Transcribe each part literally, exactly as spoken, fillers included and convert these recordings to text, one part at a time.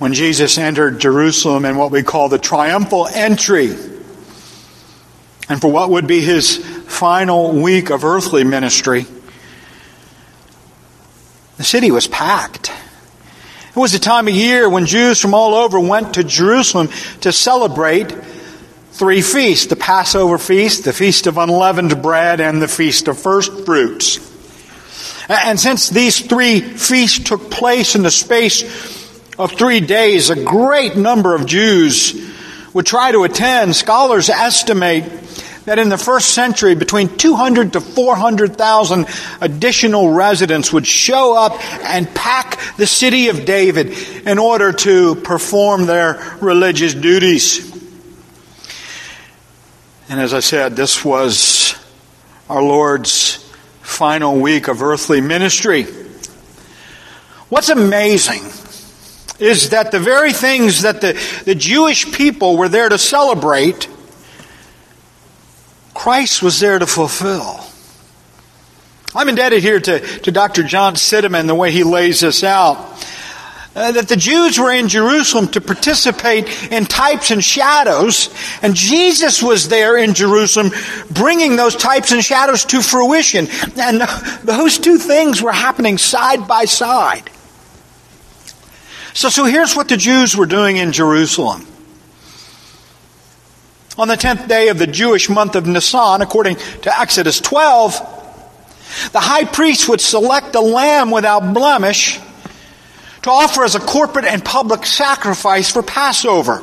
when Jesus entered Jerusalem in what we call the triumphal entry, and for what would be his final week of earthly ministry, the city was packed. It was a time of year when Jews from all over went to Jerusalem to celebrate three feasts: the Passover feast, the Feast of Unleavened Bread, and the Feast of First Fruits. And since these three feasts took place in the space of three days, a great number of Jews would try to attend. Scholars estimate that in the first century, between two hundred to four hundred thousand additional residents would show up and pack the city of David in order to perform their religious duties. And as I said, this was our Lord's final week of earthly ministry. What's amazing is that the very things that the, the Jewish people were there to celebrate, Christ was there to fulfill. I'm indebted here to, to Doctor John Sideman, the way he lays this out. Uh, that the Jews were in Jerusalem to participate in types and shadows, and Jesus was there in Jerusalem bringing those types and shadows to fruition. And those two things were happening side by side. So, so here's what the Jews were doing in Jerusalem. On the tenth day of the Jewish month of Nisan, according to Exodus twelve, the high priest would select a lamb without blemish to offer as a corporate and public sacrifice for Passover.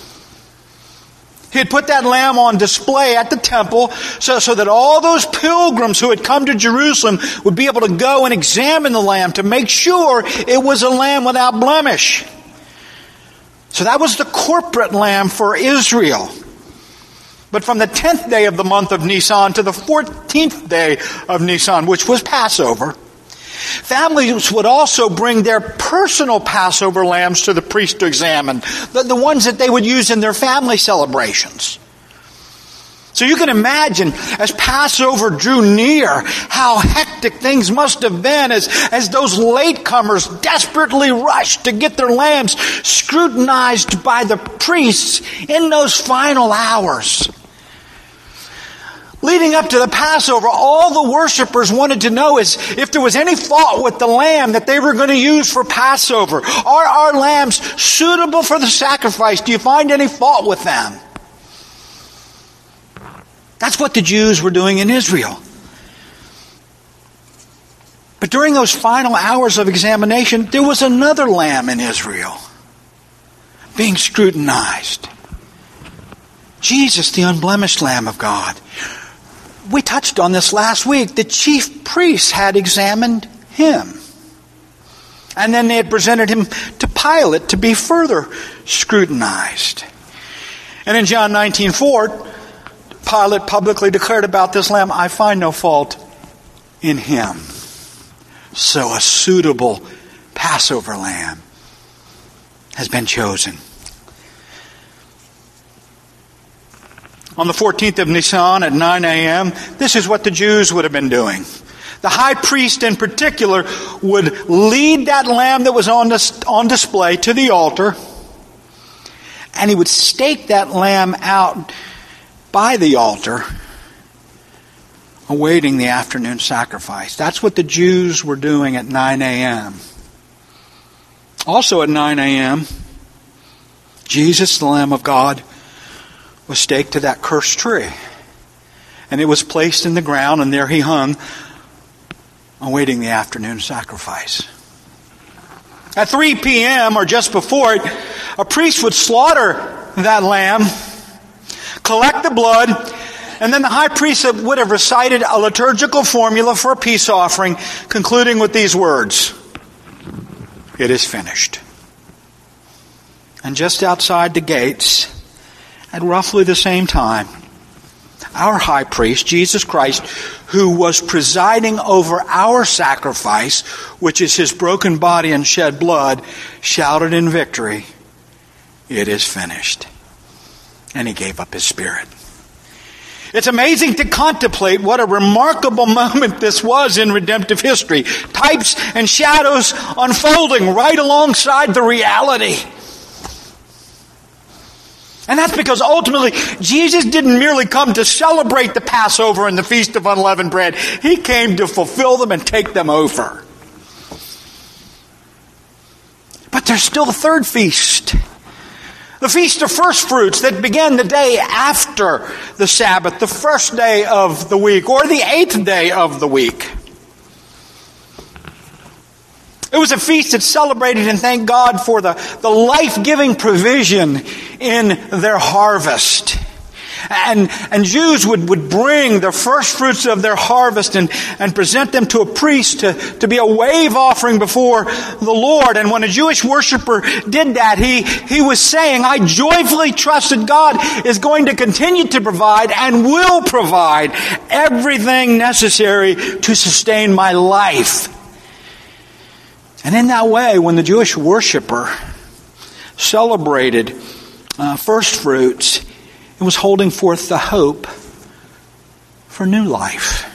He had put that lamb on display at the temple so, so that all those pilgrims who had come to Jerusalem would be able to go and examine the lamb to make sure it was a lamb without blemish. So that was the corporate lamb for Israel. But from the tenth day of the month of Nisan to the fourteenth day of Nisan, which was Passover, families would also bring their personal Passover lambs to the priest to examine, the, the ones that they would use in their family celebrations. So you can imagine, as Passover drew near, how hectic things must have been as, as those latecomers desperately rushed to get their lambs scrutinized by the priests in those final hours. Leading up to the Passover, all the worshipers wanted to know is if there was any fault with the lamb that they were going to use for Passover. Are our lambs suitable for the sacrifice? Do you find any fault with them? That's what the Jews were doing in Israel. But during those final hours of examination, there was another lamb in Israel being scrutinized. Jesus, the unblemished Lamb of God. We touched on this last week. The chief priests had examined him. And then they had presented him to Pilate to be further scrutinized. And in John nineteen four, Pilate publicly declared about this lamb, I find no fault in him. So a suitable Passover lamb has been chosen. On the fourteenth of Nisan at nine a.m., this is what the Jews would have been doing. The high priest in particular would lead that lamb that was on, dis- on display to the altar, and he would stake that lamb out by the altar, awaiting the afternoon sacrifice. That's what the Jews were doing at nine a.m. Also at nine a.m., Jesus, the Lamb of God, was staked to that cursed tree. And it was placed in the ground, and there he hung, awaiting the afternoon sacrifice. At three p.m. or just before it, a priest would slaughter that lamb, collect the blood, and then the high priest would have recited a liturgical formula for a peace offering, concluding with these words, "It is finished." And just outside the gates, at roughly the same time, our high priest, Jesus Christ, who was presiding over our sacrifice, which is his broken body and shed blood, shouted in victory, "It is finished." And he gave up his spirit. It's amazing to contemplate what a remarkable moment this was in redemptive history. Types and shadows unfolding right alongside the reality. And that's because ultimately, Jesus didn't merely come to celebrate the Passover and the Feast of Unleavened Bread. He came to fulfill them and take them over. But there's still the third feast. The Feast of First Fruits that began the day after the Sabbath, the first day of the week, or the eighth day of the week. It was a feast that celebrated and thanked God for the, the life-giving provision in their harvest. And, and Jews would, would bring the first fruits of their harvest and, and present them to a priest to, to be a wave offering before the Lord. And when a Jewish worshiper did that, he, he was saying, I joyfully trust that God is going to continue to provide and will provide everything necessary to sustain my life. And in that way, when the Jewish worshiper celebrated uh, first fruits, it was holding forth the hope for new life.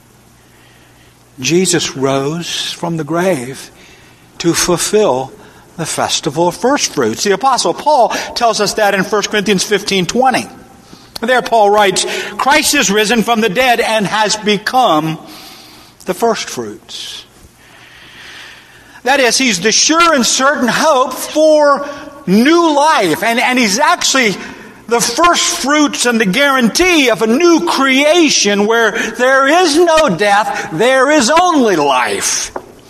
Jesus rose from the grave to fulfill the festival of first fruits. The Apostle Paul tells us that in First Corinthians fifteen twenty. There Paul writes, Christ is risen from the dead and has become the first fruits. That is, he's the sure and certain hope for new life. And, and he's actually the first fruits and the guarantee of a new creation where there is no death, there is only life.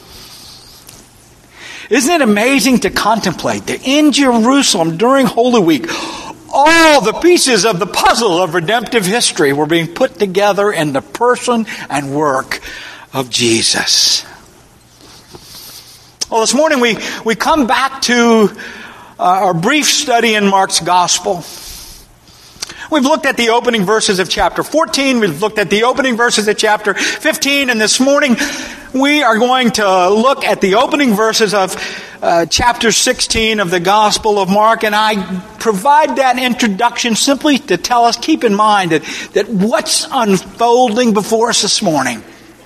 Isn't it amazing to contemplate that in Jerusalem during Holy Week, all the pieces of the puzzle of redemptive history were being put together in the person and work of Jesus. Well, this morning we, we come back to uh, our brief study in Mark's Gospel. We've looked at the opening verses of chapter fourteen. We've looked at the opening verses of chapter fifteen. And this morning we are going to look at the opening verses of uh, chapter sixteen of the Gospel of Mark. And I provide that introduction simply to tell us, keep in mind that, that what's unfolding before us this morning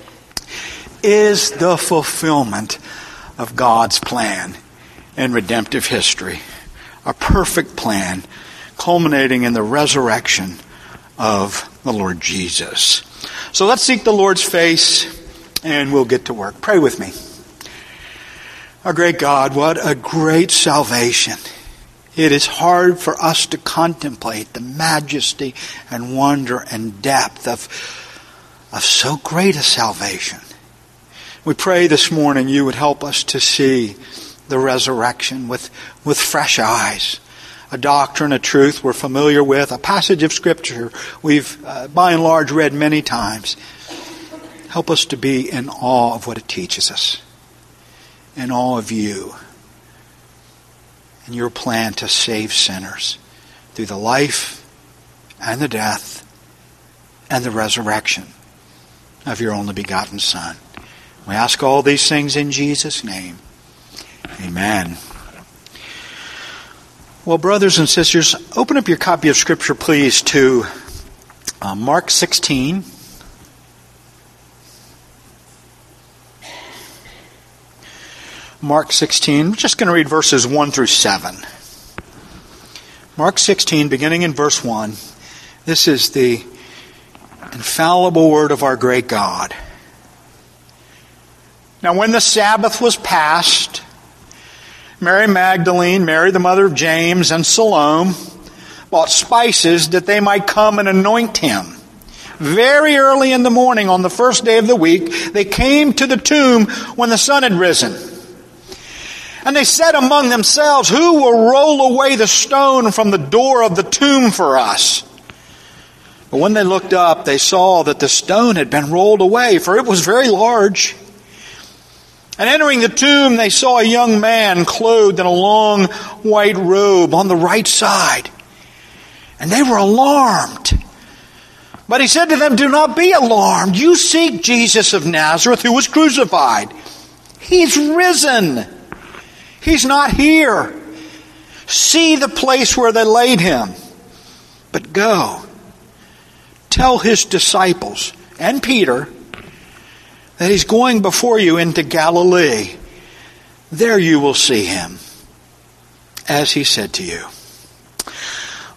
is the fulfillment of God's plan in redemptive history. A perfect plan culminating in the resurrection of the Lord Jesus. So let's seek the Lord's face and we'll get to work. Pray with me. Our great God, what a great salvation. It is hard for us to contemplate the majesty and wonder and depth of, of so great a salvation. We pray this morning you would help us to see the resurrection with, with fresh eyes. A doctrine, a truth we're familiar with, a passage of Scripture we've uh, by and large read many times. Help us to be in awe of what it teaches us. In awe of you and your plan to save sinners through the life and the death and the resurrection of your only begotten Son. We ask all these things in Jesus' name. Amen. Well, brothers and sisters, open up your copy of Scripture, please, to uh, Mark sixteen. Mark sixteen. We're just going to read verses one through seven. Mark sixteen, beginning in verse one. This is the infallible word of our great God. Now, when the Sabbath was past, Mary Magdalene, Mary the mother of James, and Salome bought spices that they might come and anoint him. Very early in the morning on the first day of the week, they came to the tomb when the sun had risen. And they said among themselves, who will roll away the stone from the door of the tomb for us? But when they looked up, they saw that the stone had been rolled away, for it was very large. And entering the tomb, they saw a young man clothed in a long white robe on the right side. And they were alarmed. But he said to them, do not be alarmed. You seek Jesus of Nazareth, who was crucified. He's risen. He's not here. See the place where they laid him. But go, tell his disciples and Peter that he's going before you into Galilee. There you will see him, as he said to you.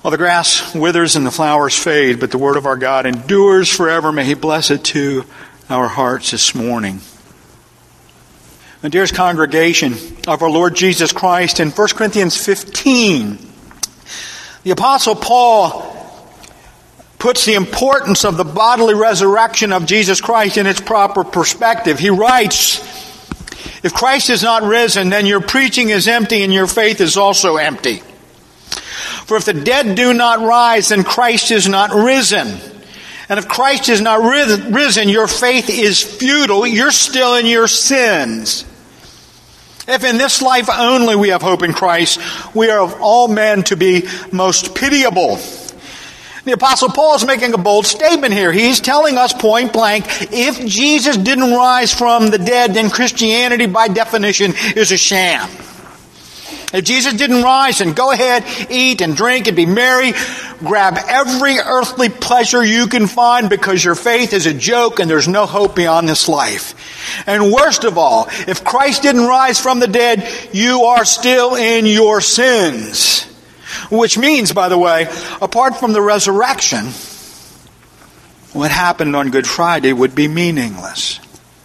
Well, the grass withers and the flowers fade, but the word of our God endures forever. May He bless it to our hearts this morning. And dearest congregation of our Lord Jesus Christ, in First Corinthians fifteen, the Apostle Paul puts the importance of the bodily resurrection of Jesus Christ in its proper perspective. He writes, if Christ is not risen, then your preaching is empty and your faith is also empty. For if the dead do not rise, then Christ is not risen. And if Christ is not risen, your faith is futile. You're still in your sins. If in this life only we have hope in Christ, we are of all men to be most pitiable. The Apostle Paul is making a bold statement here. He's telling us point blank, if Jesus didn't rise from the dead, then Christianity by definition is a sham. If Jesus didn't rise, then go ahead, eat and drink and be merry. Grab every earthly pleasure you can find because your faith is a joke and there's no hope beyond this life. And worst of all, if Christ didn't rise from the dead, you are still in your sins. Which means, by the way, apart from the resurrection, what happened on Good Friday would be meaningless.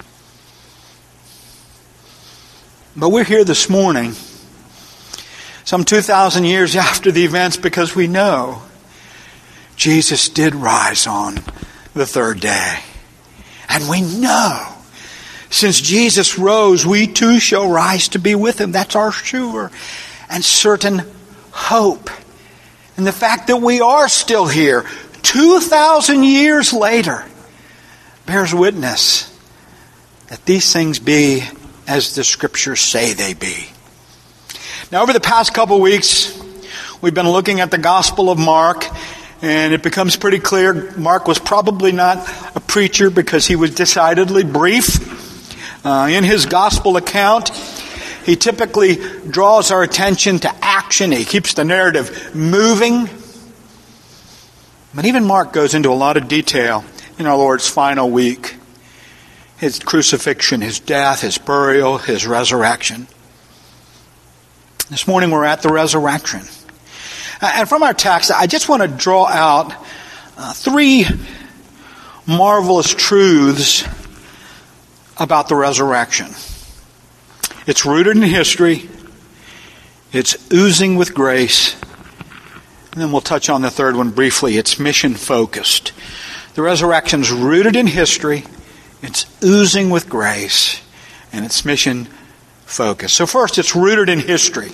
But we're here this morning, some two thousand years after the events, because we know Jesus did rise on the third day. And we know, since Jesus rose, we too shall rise to be with Him. That's our sure and certain hope. And the fact that we are still here two thousand years later bears witness that these things be as the Scriptures say they be. Now, over the past couple of weeks, we've been looking at the Gospel of Mark, and it becomes pretty clear Mark was probably not a preacher because he was decidedly brief. Uh, in his Gospel account, he typically draws our attention to action. He keeps the narrative moving. But even Mark goes into a lot of detail in our Lord's final week. His crucifixion, His death, His burial, His resurrection. This morning we're at the resurrection. And from our text, I just want to draw out uh, three marvelous truths about the resurrection. It's rooted in history. It's oozing with grace. And then we'll touch on the third one briefly. It's mission-focused. The resurrection's rooted in history. It's oozing with grace. And it's mission-focused. So first, it's rooted in history.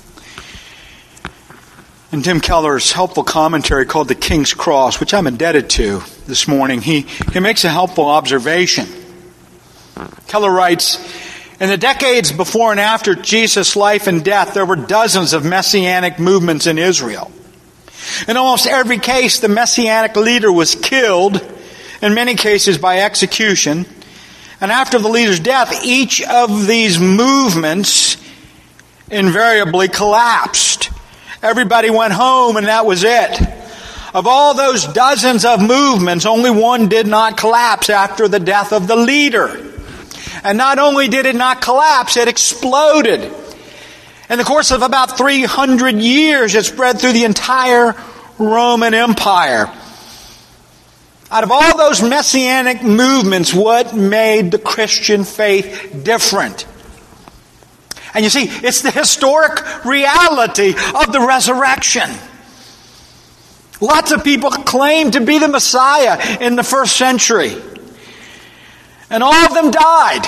In Tim Keller's helpful commentary called The King's Cross, which I'm indebted to this morning, he, he makes a helpful observation. Keller writes, in the decades before and after Jesus' life and death, there were dozens of messianic movements in Israel. In almost every case, the messianic leader was killed, in many cases by execution. And after the leader's death, each of these movements invariably collapsed. Everybody went home and that was it. Of all those dozens of movements, only one did not collapse after the death of the leader. And not only did it not collapse, it exploded. In the course of about three hundred years, it spread through the entire Roman Empire. Out of all those messianic movements, what made the Christian faith different? And you see, it's the historic reality of the resurrection. Lots of people claim to be the Messiah in the first century. And all of them died.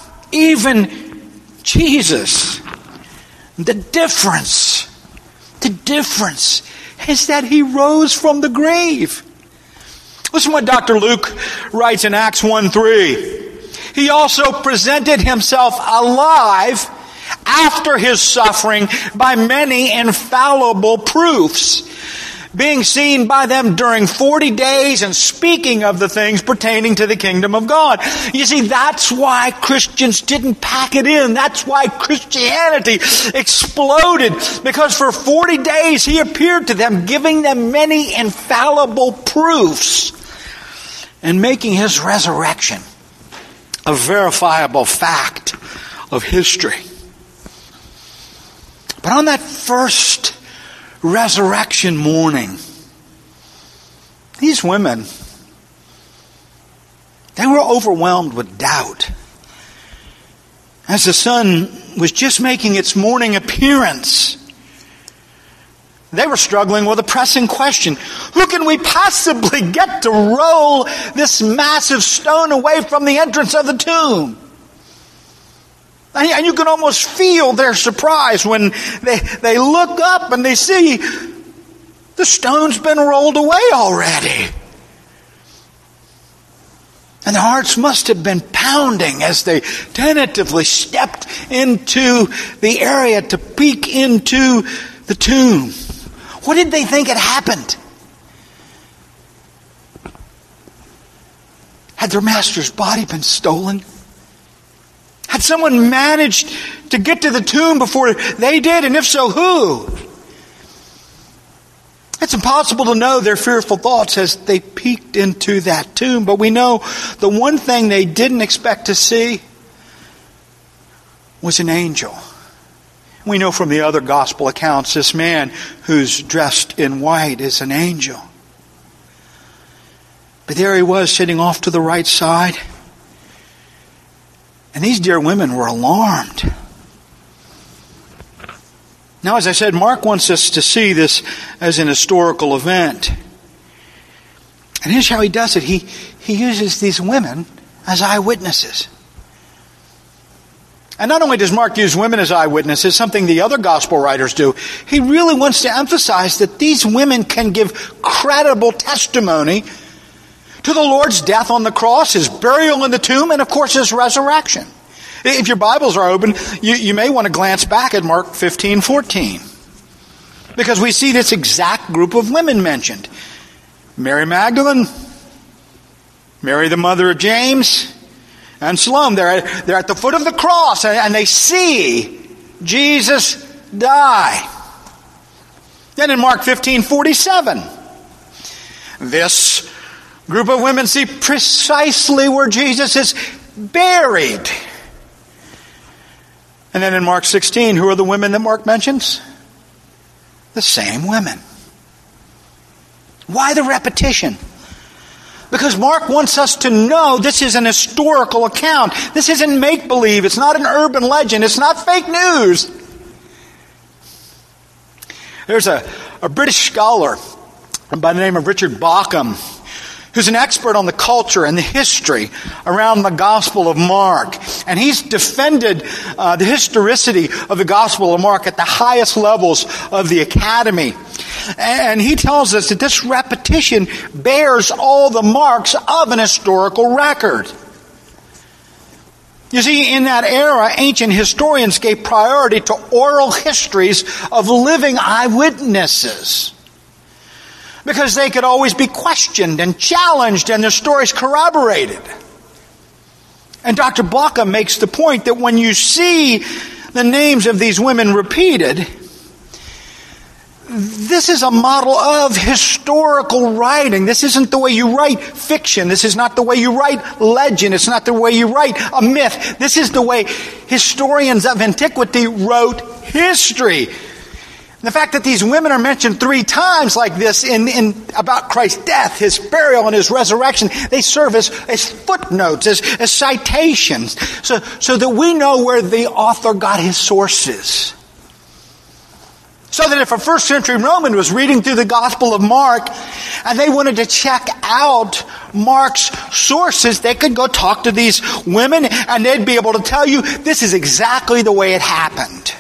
Even Jesus. The difference, the difference is that He rose from the grave. Listen to what Doctor Luke writes in Acts one three. He also presented Himself alive after His suffering by many infallible proofs, being seen by them during forty days and speaking of the things pertaining to the kingdom of God. You see, that's why Christians didn't pack it in. That's why Christianity exploded. Because for forty days He appeared to them, giving them many infallible proofs and making His resurrection a verifiable fact of history. But on that first resurrection morning. These women, they were overwhelmed with doubt. As the sun was just making its morning appearance, they were struggling with a pressing question. Who can we possibly get to roll this massive stone away from the entrance of the tomb? And you can almost feel their surprise when they, they look up and they see the stone's been rolled away already. And their hearts must have been pounding as they tentatively stepped into the area to peek into the tomb. What did they think had happened? Had their master's body been stolen? Had someone managed to get to the tomb before they did? And if so, who? It's impossible to know their fearful thoughts as they peeked into that tomb. But we know the one thing they didn't expect to see was an angel. We know from the other gospel accounts this man who's dressed in white is an angel. But there he was sitting off to the right side. And these dear women were alarmed. Now, as I said, Mark wants us to see this as an historical event. And here's how he does it. He, he uses these women as eyewitnesses. And not only does Mark use women as eyewitnesses, something the other gospel writers do, he really wants to emphasize that these women can give credible testimony to the Lord's death on the cross, His burial in the tomb, and of course His resurrection. If your Bibles are open, you, you may want to glance back at Mark fifteen fourteen. Because we see this exact group of women mentioned. Mary Magdalene, Mary the mother of James, and Salome. They're at, they're at the foot of the cross and, and they see Jesus die. Then in Mark fifteen forty-seven, this group of women see precisely where Jesus is buried. And then in Mark sixteen, who are the women that Mark mentions? The same women. Why the repetition? Because Mark wants us to know this is an historical account. This isn't make-believe. It's not an urban legend. It's not fake news. There's a, a British scholar by the name of Richard Bauckham, who's an expert on the culture and the history around the Gospel of Mark. And he's defended uh, the historicity of the Gospel of Mark at the highest levels of the academy. And he tells us that this repetition bears all the marks of an historical record. You see, in that era, ancient historians gave priority to oral histories of living eyewitnesses, because they could always be questioned and challenged and their stories corroborated. And Doctor Bauckham makes the point that when you see the names of these women repeated, this is a model of historical writing. This isn't the way you write fiction. This is not the way you write legend. It's not the way you write a myth. This is the way historians of antiquity wrote history. The fact that these women are mentioned three times like this in, in about Christ's death, His burial, and His resurrection, they serve as, as footnotes, as, as citations, so, so that we know where the author got his sources. So that if a first century Roman was reading through the Gospel of Mark and they wanted to check out Mark's sources, they could go talk to these women and they'd be able to tell you this is exactly the way it happened.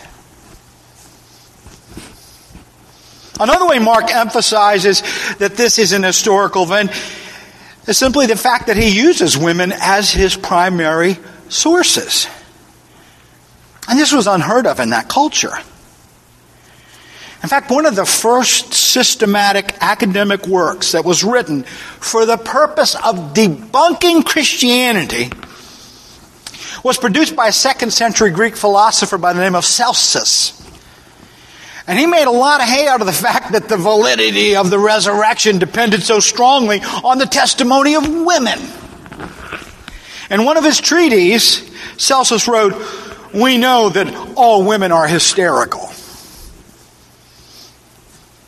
Another way Mark emphasizes that this is an historical event is simply the fact that he uses women as his primary sources. And this was unheard of in that culture. In fact, one of the first systematic academic works that was written for the purpose of debunking Christianity was produced by a second century Greek philosopher by the name of Celsus. And he made a lot of hay out of the fact that the validity of the resurrection depended so strongly on the testimony of women. In one of his treatises, Celsus wrote, "We know that all women are hysterical."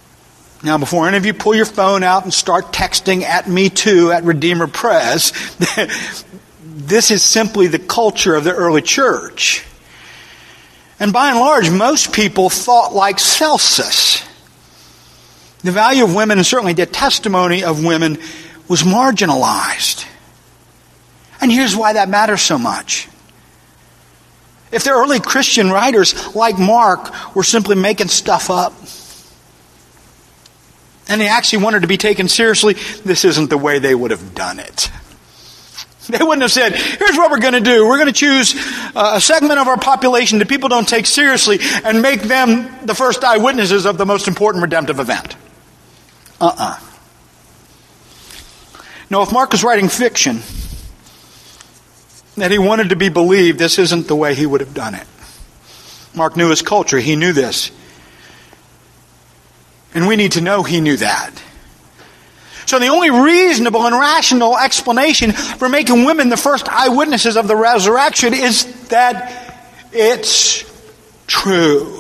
Now, before any of you pull your phone out and start texting at me too, at Redeemer Press, this is simply the culture of the early church. And by and large, most people thought like Celsus. The value of women, and certainly the testimony of women, was marginalized. And here's why that matters so much. If the early Christian writers, like Mark, were simply making stuff up, and they actually wanted to be taken seriously, this isn't the way they would have done it. They wouldn't have said, here's what we're going to do. We're going to choose a segment of our population that people don't take seriously and make them the first eyewitnesses of the most important redemptive event. Uh-uh. No, if Mark was writing fiction, that he wanted to be believed, this isn't the way he would have done it. Mark knew his culture. He knew this. And we need to know he knew that. So the only reasonable and rational explanation for making women the first eyewitnesses of the resurrection is that it's true.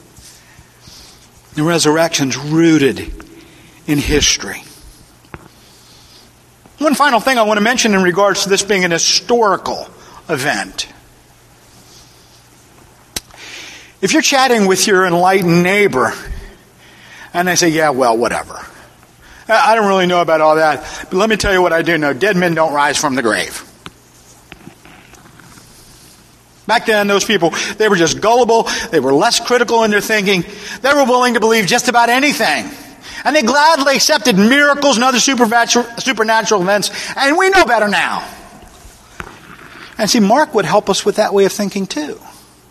The resurrection's rooted in history. One final thing I want to mention in regards to this being an historical event. If you're chatting with your enlightened neighbor, and they say, yeah, well, whatever. I don't really know about all that, but let me tell you what I do know. Dead men don't rise from the grave. Back then, those people, they were just gullible. They were less critical in their thinking. They were willing to believe just about anything. And they gladly accepted miracles and other supernatural events. And we know better now. And see, Mark would help us with that way of thinking too.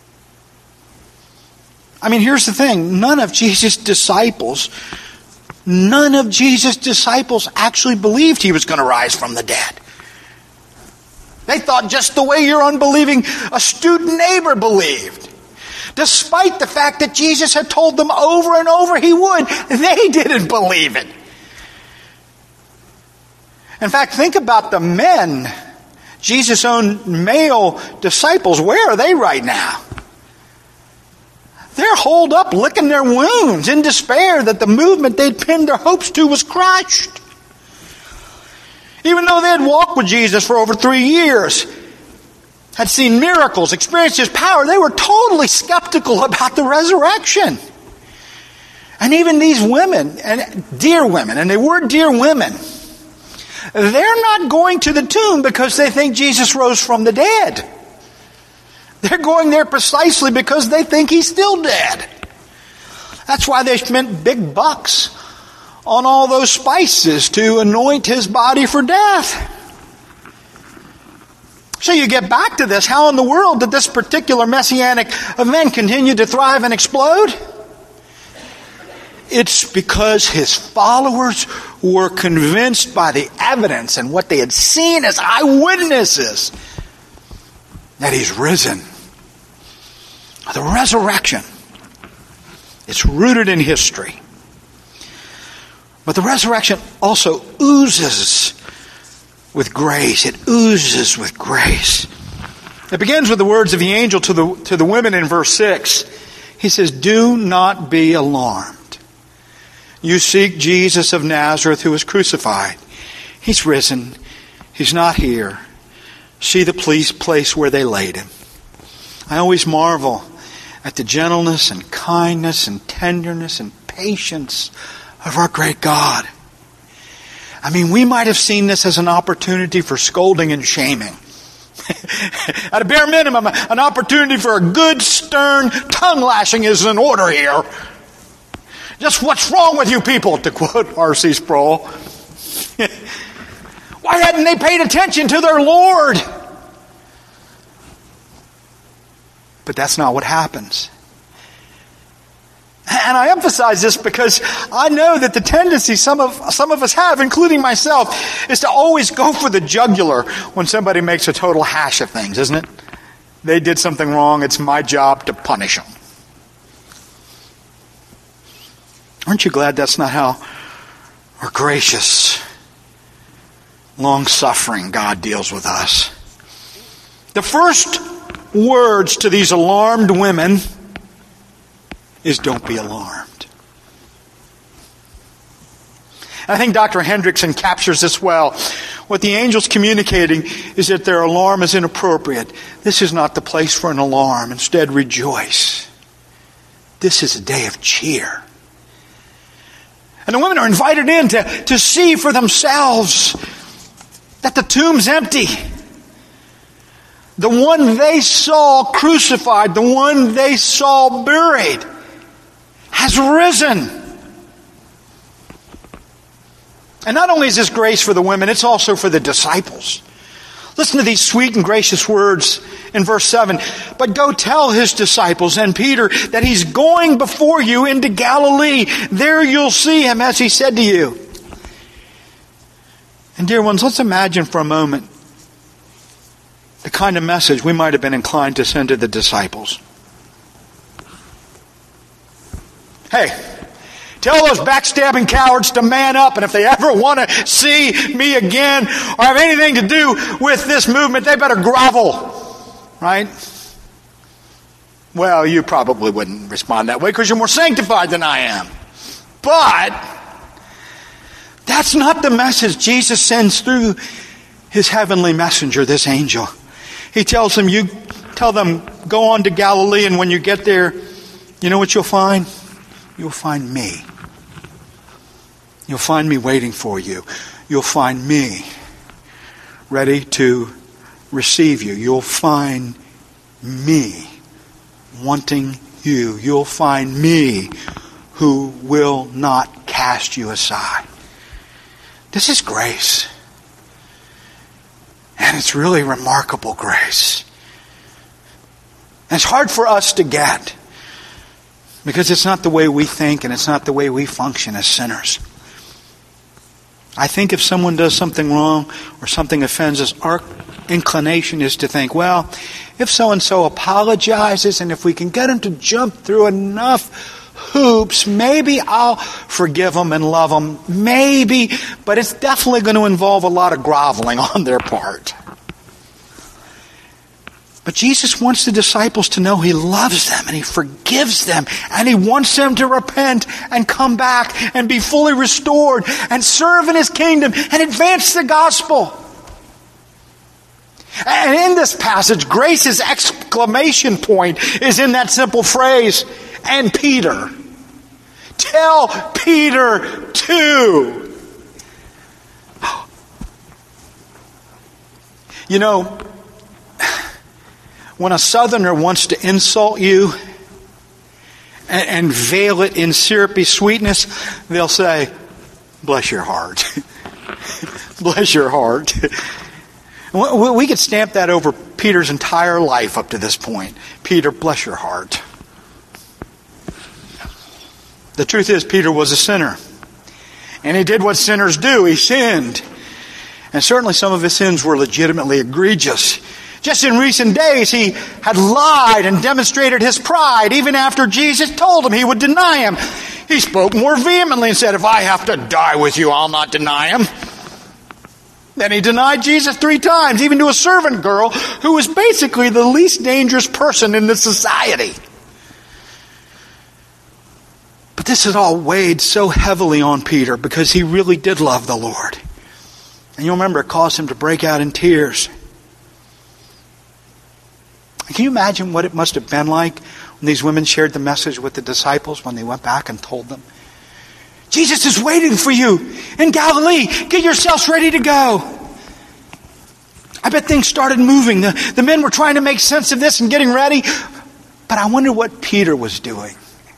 I mean, here's the thing. None of Jesus' disciples, none of Jesus' disciples actually believed he was going to rise from the dead. They thought just the way your unbelieving, astute neighbor believed. Despite the fact that Jesus had told them over and over he would, they didn't believe it. In fact, think about the men, Jesus' own male disciples. Where are they right now? They're holed up, licking their wounds in despair that the movement they'd pinned their hopes to was crushed. Even though they had walked with Jesus for over three years, had seen miracles, experienced his power, they were totally skeptical about the resurrection. And even these women, and dear women, and they were dear women, they're not going to the tomb because they think Jesus rose from the dead. They're going there precisely because they think he's still dead. That's why they spent big bucks on all those spices to anoint his body for death. So you get back to this. How in the world did this particular messianic event continue to thrive and explode? It's because his followers were convinced by the evidence and what they had seen as eyewitnesses that he's risen. The resurrection, it's rooted in history. But the resurrection also oozes with grace. It oozes with grace. It begins with the words of the angel to the, to the women in verse six. He says, do not be alarmed. You seek Jesus of Nazareth who was crucified. He's risen. He's not here. See the place where they laid him. I always marvel at the gentleness and kindness and tenderness and patience of our great God. I mean, we might have seen this as an opportunity for scolding and shaming. At a bare minimum, an opportunity for a good, stern tongue lashing is in order here. Just what's wrong with you people, to quote R C Sproul. Why hadn't they paid attention to their Lord? But that's not what happens. And I emphasize this because I know that the tendency some of some of us have, including myself, is to always go for the jugular when somebody makes a total hash of things, isn't it? They did something wrong, it's my job to punish them. Aren't you glad that's not how our gracious, long-suffering God deals with us? The first words to these alarmed women is don't be alarmed. And I think Doctor Hendrickson captures this well. What the angel's communicating is that their alarm is inappropriate. This is not the place for an alarm. Instead, rejoice. This is a day of cheer. And the women are invited in to, to see for themselves that the tomb's empty. The one they saw crucified, the one they saw buried, has risen. And not only is this grace for the women, it's also for the disciples. Listen to these sweet and gracious words in verse seven. But go tell his disciples and Peter that he's going before you into Galilee. There you'll see him as he said to you. And dear ones, let's imagine for a moment the kind of message we might have been inclined to send to the disciples. Hey, tell those backstabbing cowards to man up, and if they ever want to see me again or have anything to do with this movement, they better grovel. Right? Well, you probably wouldn't respond that way because you're more sanctified than I am. But that's not the message Jesus sends through his heavenly messenger, this angel. He tells them, you tell them, go on to Galilee, and when you get there, you know what you'll find? You'll find me. You'll find me waiting for you. You'll find me ready to receive you. You'll find me wanting you. You'll find me who will not cast you aside. This is grace. And it's really remarkable grace. And it's hard for us to get because it's not the way we think and it's not the way we function as sinners. I think if someone does something wrong or something offends us, our inclination is to think, well, if so-and-so apologizes and if we can get them to jump through enough hoops, maybe I'll forgive them and love them. Maybe, but it's definitely going to involve a lot of groveling on their part. But Jesus wants the disciples to know he loves them and he forgives them and he wants them to repent and come back and be fully restored and serve in his kingdom and advance the gospel. And in this passage, grace's exclamation point is in that simple phrase, and Peter. Tell Peter too. You know, when a southerner wants to insult you and, and veil it in syrupy sweetness, they'll say, bless your heart. Bless your heart. We could stamp that over Peter's entire life up to this point. Peter, bless your heart. The truth is, Peter was a sinner. And he did what sinners do. He sinned. And certainly some of his sins were legitimately egregious. Just in recent days, he had lied and demonstrated his pride even after Jesus told him he would deny him. He spoke more vehemently and said, if I have to die with you, I'll not deny him. Then he denied Jesus three times, even to a servant girl who was basically the least dangerous person in the society. But this had all weighed so heavily on Peter because he really did love the Lord. And you'll remember it caused him to break out in tears. Can you imagine what it must have been like when these women shared the message with the disciples when they went back and told them, Jesus is waiting for you in Galilee. Get yourselves ready to go. I bet things started moving. The, the men were trying to make sense of this and getting ready. But I wonder what Peter was doing.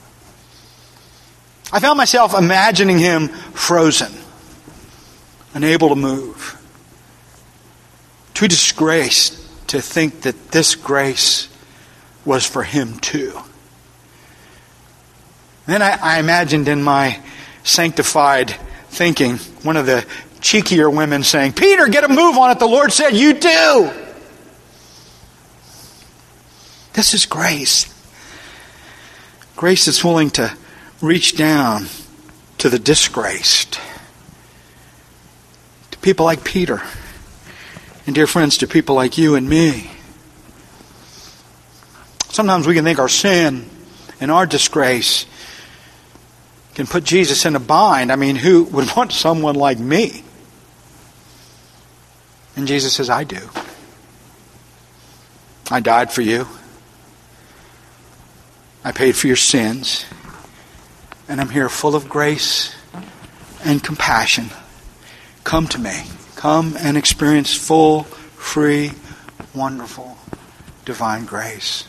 I found myself imagining him frozen, unable to move, too disgraced to think that this grace was for him too. Then I, I imagined in my sanctified thinking one of the cheekier women saying, Peter, get a move on it. The Lord said you do. This is grace. Grace that's willing to reach down to the disgraced. To people like Peter. And dear friends, to people like you and me. Sometimes we can think our sin and our disgrace can put Jesus in a bind. I mean, who would want someone like me? And Jesus says, I do. I died for you. I paid for your sins. And I'm here full of grace and compassion. Come to me. Come and experience full, free, wonderful, divine grace.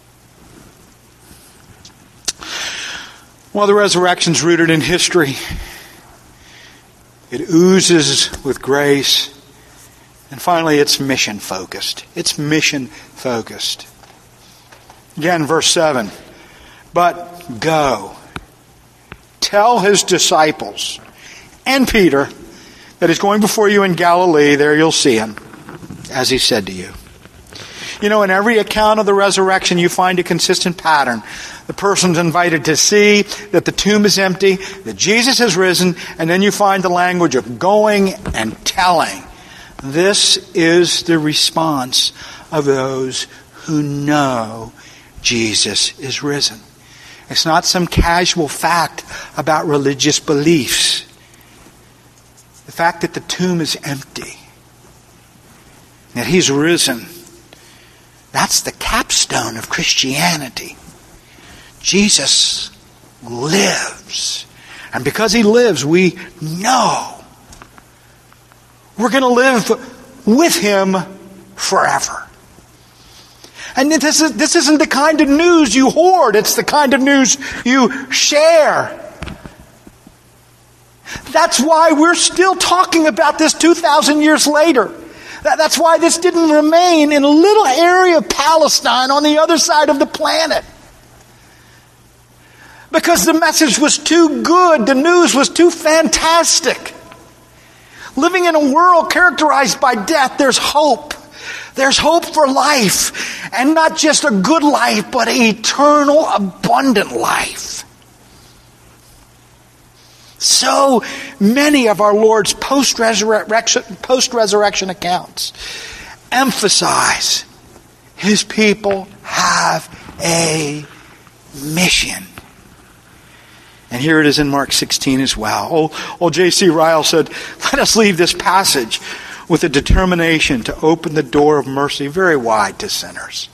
Well, the resurrection's rooted in history. It oozes with grace. And finally, it's mission-focused. It's mission-focused. Again, verse seven. But go. Tell his disciples and Peter that he's going before you in Galilee. There you'll see him, as he said to you. You know, in every account of the resurrection, you find a consistent pattern. The person's invited to see that the tomb is empty, that Jesus has risen, and then you find the language of going and telling. This is the response of those who know Jesus is risen. It's not some casual fact about religious beliefs. The fact that the tomb is empty, that he's risen, that's the capstone of Christianity. Jesus lives. And because he lives, we know we're going to live with him forever. And this, is, this isn't the kind of news you hoard. It's the kind of news you share. That's why we're still talking about this two thousand years later. That's why this didn't remain in a little area of Palestine on the other side of the planet. Because the message was too good. The news was too fantastic. Living in a world characterized by death, there's hope. There's hope for life. And not just a good life, but an eternal, abundant life. So many of our Lord's post-resurrection, post-resurrection accounts emphasize his people have a mission. And here it is in Mark sixteen as well. Old, old J C Ryle said, let us leave this passage with a determination to open the door of mercy very wide to sinners.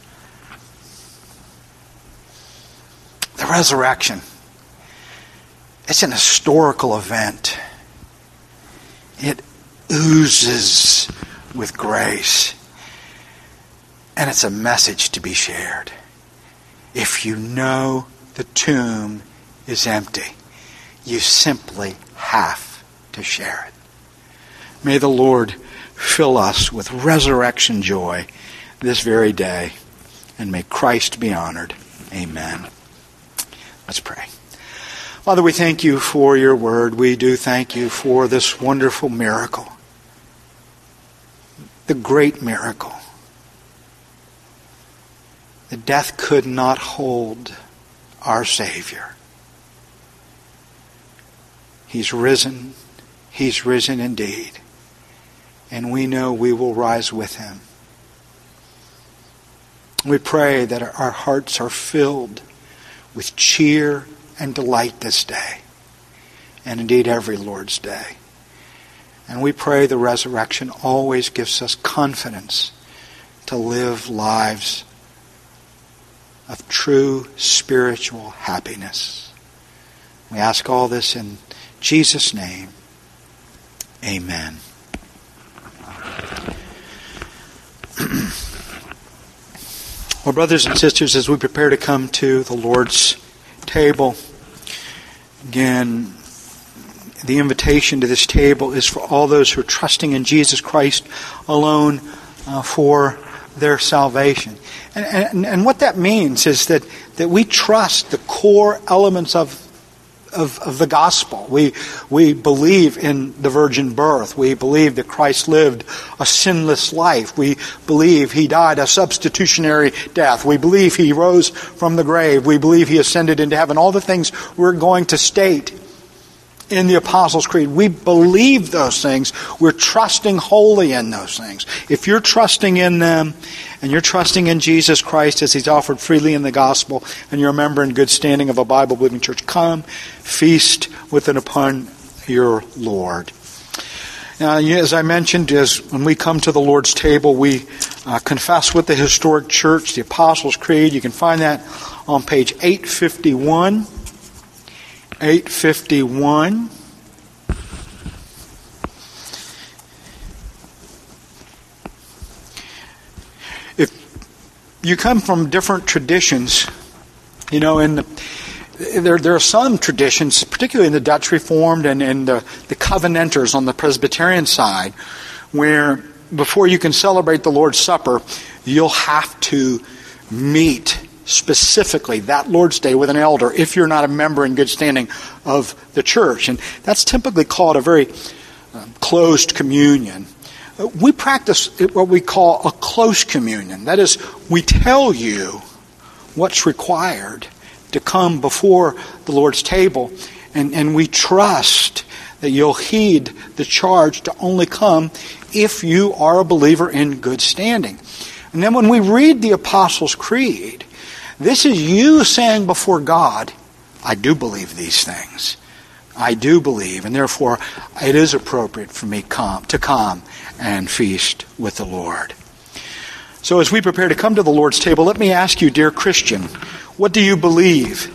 The resurrection. It's an historical event. It oozes with grace. And it's a message to be shared. If you know the tomb is empty, you simply have to share it. May the Lord fill us with resurrection joy this very day, and may Christ be honored. Amen. Let's pray. Father, we thank you for your word. We do thank you for this wonderful miracle. The great miracle. The death could not hold our Savior. He's risen. He's risen indeed. And we know we will rise with him. We pray that our hearts are filled with cheer and delight this day, and indeed every Lord's Day. And we pray the resurrection always gives us confidence to live lives of true spiritual happiness. We ask all this in Jesus' name. Amen. Well, brothers and sisters, as we prepare to come to the Lord's table, again, the invitation to this table is for all those who are trusting in Jesus Christ alone uh, for their salvation. And, and, and what that means is that, that we trust the core elements of Of, of the gospel. We we believe in the virgin birth. We believe that Christ lived a sinless life. We believe he died a substitutionary death. We believe he rose from the grave. We believe he ascended into heaven. All the things we're going to state in the Apostles' Creed. We believe those things. We're trusting wholly in those things. If you're trusting in them and you're trusting in Jesus Christ as He's offered freely in the gospel, and you're a member in good standing of a Bible-believing church, come, feast with and upon your Lord. Now, as I mentioned, as when we come to the Lord's table, we uh, confess with the historic church, the Apostles' Creed. You can find that on page eight fifty-one. eight fifty-one. If you come from different traditions, you know, in the, there there are some traditions, particularly in the Dutch Reformed and, and the, the Covenanters on the Presbyterian side, where before you can celebrate the Lord's Supper, you'll have to meet specifically that Lord's Day with an elder if you're not a member in good standing of the church. And that's typically called a very uh, closed communion. Uh, we practice what we call a close communion. That is, we tell you what's required to come before the Lord's table, and, and we trust that you'll heed the charge to only come if you are a believer in good standing. And then when we read the Apostles' Creed, this is you saying before God, I do believe these things. I do believe, and therefore it is appropriate for me come, to come and feast with the Lord. So as we prepare to come to the Lord's table, let me ask you, dear Christian, what do you believe?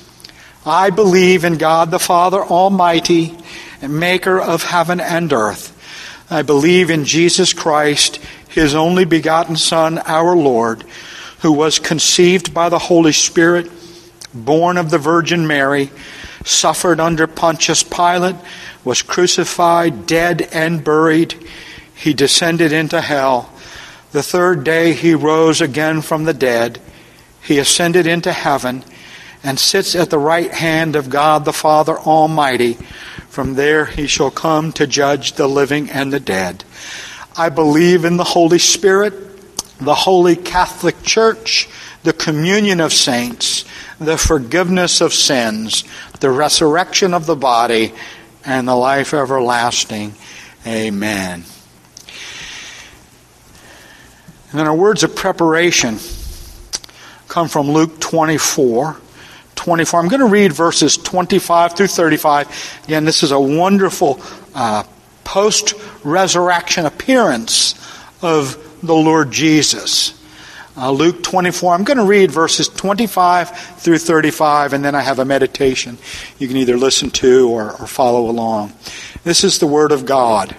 I believe in God the Father Almighty, and maker of heaven and earth. I believe in Jesus Christ, His only begotten Son, our Lord, who was conceived by the Holy Spirit, born of the Virgin Mary, suffered under Pontius Pilate, was crucified, dead, and buried. He descended into hell. The third day He rose again from the dead. He ascended into heaven and sits at the right hand of God the Father Almighty. From there He shall come to judge the living and the dead. I believe in the Holy Spirit, the Holy Catholic Church, the communion of saints, the forgiveness of sins, the resurrection of the body, and the life everlasting. Amen. And then our words of preparation come from Luke twenty-four. twenty-four. I'm going to read verses twenty-five through thirty-five. Again, this is a wonderful uh, post-resurrection appearance of the Lord Jesus. Uh, Luke twenty-four. I'm going to read verses twenty-five through thirty-five, and then I have a meditation you can either listen to or, or follow along. This is the Word of God.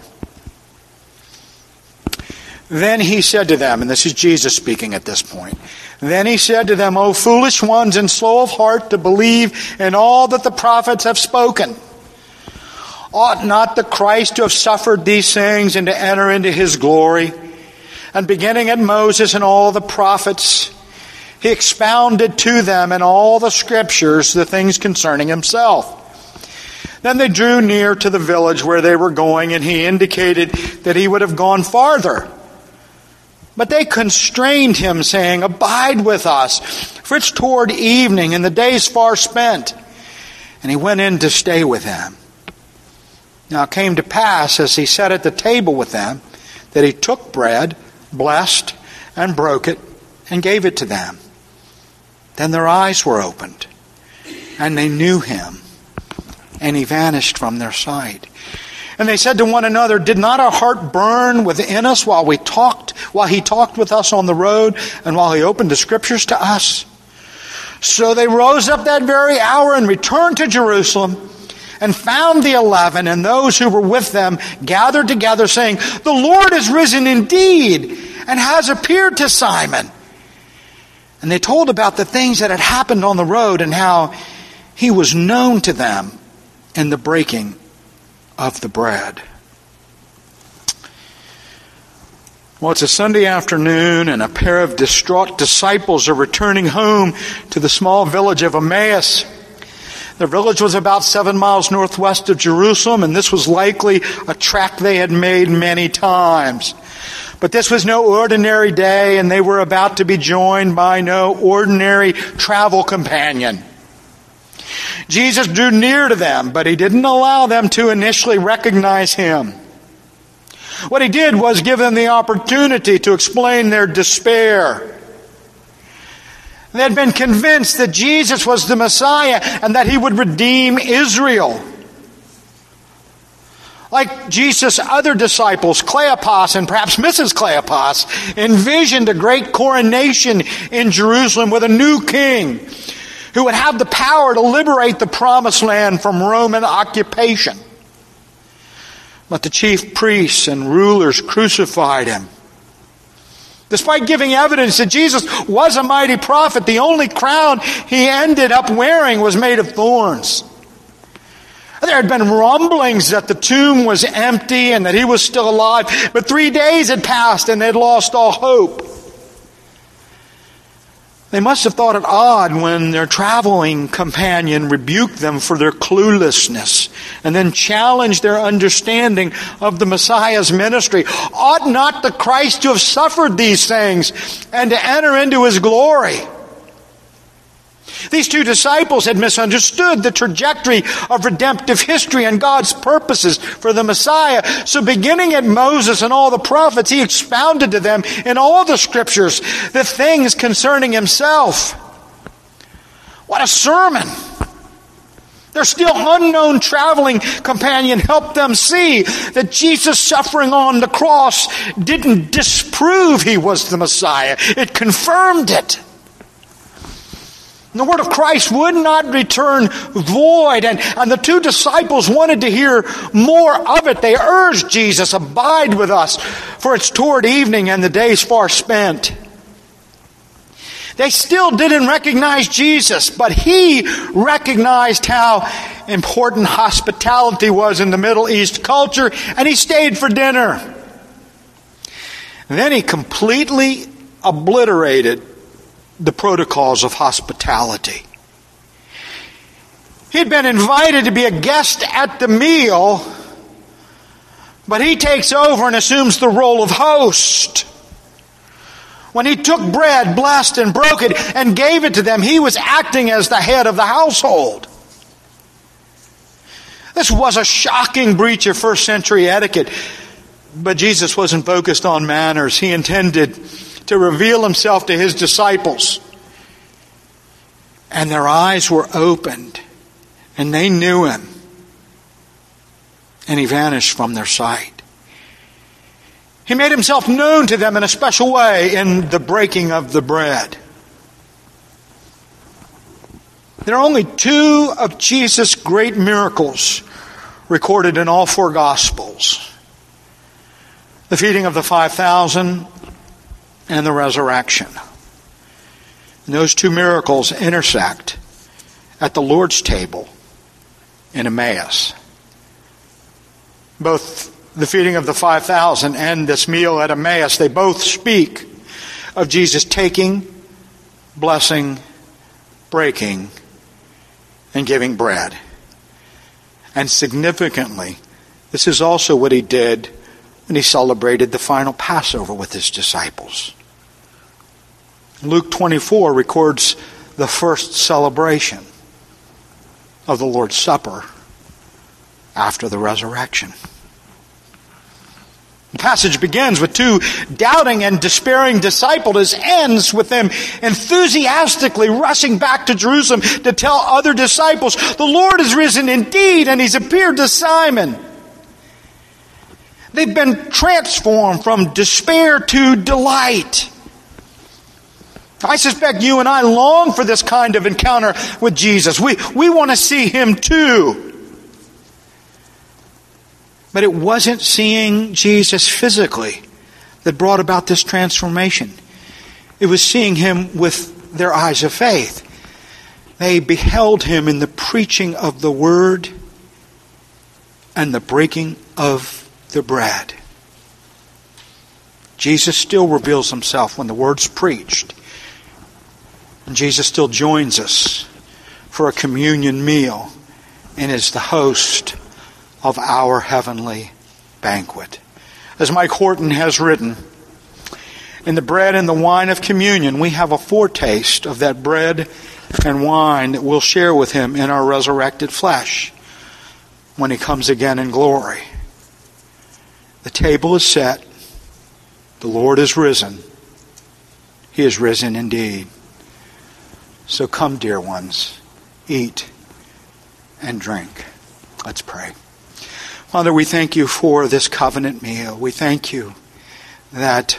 Then He said to them, and this is Jesus speaking at this point, then He said to them, O foolish ones and slow of heart to believe in all that the prophets have spoken. Ought not the Christ to have suffered these things and to enter into His glory? And beginning at Moses and all the prophets, He expounded to them in all the Scriptures the things concerning Himself. Then they drew near to the village where they were going, and He indicated that He would have gone farther. But they constrained Him, saying, Abide with us, for it's toward evening, and the day's far spent. And He went in to stay with them. Now it came to pass, as He sat at the table with them, that He took bread, blessed, and broke it, and gave it to them. Then their eyes were opened, and they knew Him, and He vanished from their sight. And they said to one another, Did not our heart burn within us while we talked, while He talked with us on the road, and while He opened the Scriptures to us? So they rose up that very hour and returned to Jerusalem, and found the eleven and those who were with them gathered together, saying, The Lord is risen indeed, and has appeared to Simon. And they told about the things that had happened on the road, and how He was known to them in the breaking of the bread. Well, it's a Sunday afternoon, and a pair of distraught disciples are returning home to the small village of Emmaus. The village was about seven miles northwest of Jerusalem, and this was likely a trek they had made many times. But this was no ordinary day, and they were about to be joined by no ordinary travel companion. Jesus drew near to them, but he didn't allow them to initially recognize him. What he did was give them the opportunity to explain their despair. They had been convinced that Jesus was the Messiah and that he would redeem Israel. Like Jesus' other disciples, Cleopas and perhaps Missus Cleopas, envisioned a great coronation in Jerusalem with a new king who would have the power to liberate the promised land from Roman occupation. But the chief priests and rulers crucified him. Despite giving evidence that Jesus was a mighty prophet, the only crown he ended up wearing was made of thorns. There had been rumblings that the tomb was empty and that he was still alive, but three days had passed and they'd lost all hope. They must have thought it odd when their traveling companion rebuked them for their cluelessness and then challenged their understanding of the Messiah's ministry. Ought not the Christ to have suffered these things and to enter into his glory? These two disciples had misunderstood the trajectory of redemptive history and God's purposes for the Messiah. So beginning at Moses and all the prophets, he expounded to them in all the scriptures the things concerning himself. What a sermon! Their still unknown traveling companion helped them see that Jesus' suffering on the cross didn't disprove he was the Messiah. It confirmed it. The word of Christ would not return void, and, and the two disciples wanted to hear more of it. They urged Jesus, abide with us, for it's toward evening and the day's far spent. They still didn't recognize Jesus, but he recognized how important hospitality was in the Middle East culture, and he stayed for dinner. And then he completely obliterated the protocols of hospitality. He'd been invited to be a guest at the meal, but he takes over and assumes the role of host. When he took bread, blessed and broke it, and gave it to them, he was acting as the head of the household. This was a shocking breach of first century etiquette, but Jesus wasn't focused on manners. He intended to reveal himself to his disciples. And their eyes were opened, and they knew him. And he vanished from their sight. He made himself known to them in a special way in the breaking of the bread. There are only two of Jesus' great miracles recorded in all four Gospels: the feeding of the five thousand and the resurrection. And those two miracles intersect at the Lord's table in Emmaus. Both the feeding of the five thousand and this meal at Emmaus, they both speak of Jesus taking, blessing, breaking, and giving bread. And significantly, this is also what he did when he celebrated the final Passover with his disciples. Luke twenty-four records the first celebration of the Lord's Supper after the resurrection. The passage begins with two doubting and despairing disciples. It ends with them enthusiastically rushing back to Jerusalem to tell other disciples, the Lord is risen indeed, and he's appeared to Simon. They've been transformed from despair to delight. I suspect you and I long for this kind of encounter with Jesus. We, we want to see him too. But it wasn't seeing Jesus physically that brought about this transformation. It was seeing him with their eyes of faith. They beheld him in the preaching of the word and the breaking of the bread. Jesus still reveals himself when the word's preached. And Jesus still joins us for a communion meal and is the host of our heavenly banquet. As Mike Horton has written, in the bread and the wine of communion, we have a foretaste of that bread and wine that we'll share with him in our resurrected flesh when he comes again in glory. The table is set. The Lord is risen. He is risen indeed. So come, dear ones, eat and drink. Let's pray. Father, we thank you for this covenant meal. We thank you that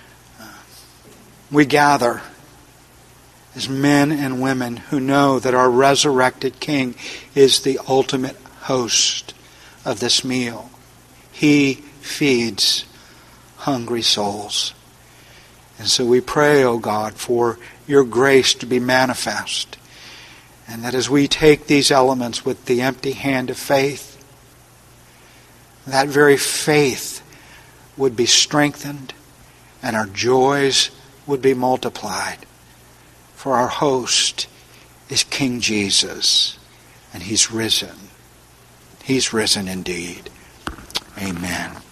we gather as men and women who know that our resurrected King is the ultimate host of this meal. He feeds hungry souls. And so we pray, O God, for your grace to be manifest. And that as we take these elements with the empty hand of faith, that very faith would be strengthened and our joys would be multiplied. For our host is King Jesus, and he's risen. He's risen indeed. Amen.